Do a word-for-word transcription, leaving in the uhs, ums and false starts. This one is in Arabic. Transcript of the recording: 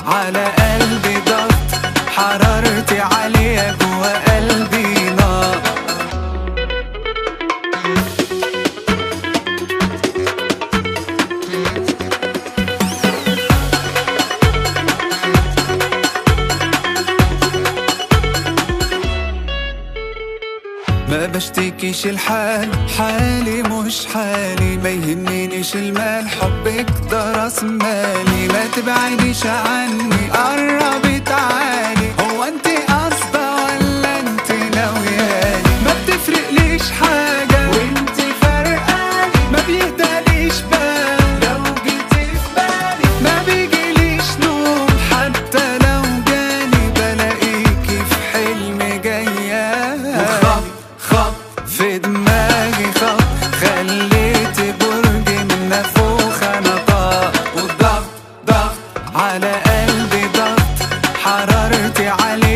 على قلبي ضغط، حرارتي عالية جوا قلبي نار. ما بشتكيش الحال، حالي مش حالي، ما يهمنيش المال، حبك ده راس مالي. ما تبعديش عني، قربي تعالي، هو انت قاصدة ولا انت ناويالي؟ ما بتفرقليش حاجة وانت فرقاني، ما بيهداليش بال لو جيتي في بالي، ما بيجيليش نوم حتى لو جاني، بلاقيكي في حلم جايالي. خط في دماغي خط، خليتي برج من نافوخ انا طاق. والضغط ضغط على قلبي ضغط، حرارتي عالية